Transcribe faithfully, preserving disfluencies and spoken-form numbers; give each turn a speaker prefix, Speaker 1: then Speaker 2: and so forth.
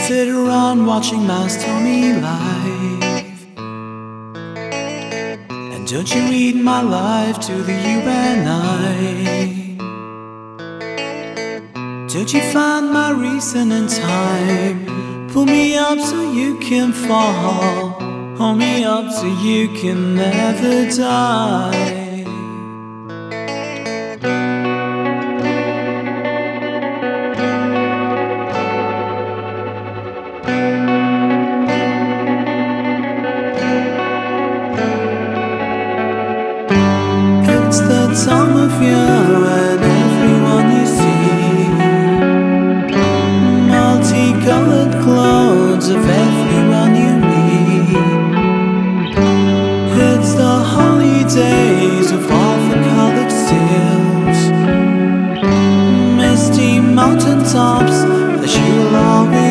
Speaker 1: sit around watching Mouse Tommy live. And don't you read my life to the U N I? Don't you find my reason in time? Pull me up so you can fall, hold me up so you can never die. It's the time of year when everyone you see, multicolored clothes of everyone you meet. It's the holidays of all the colored seals, misty mountaintops that you will always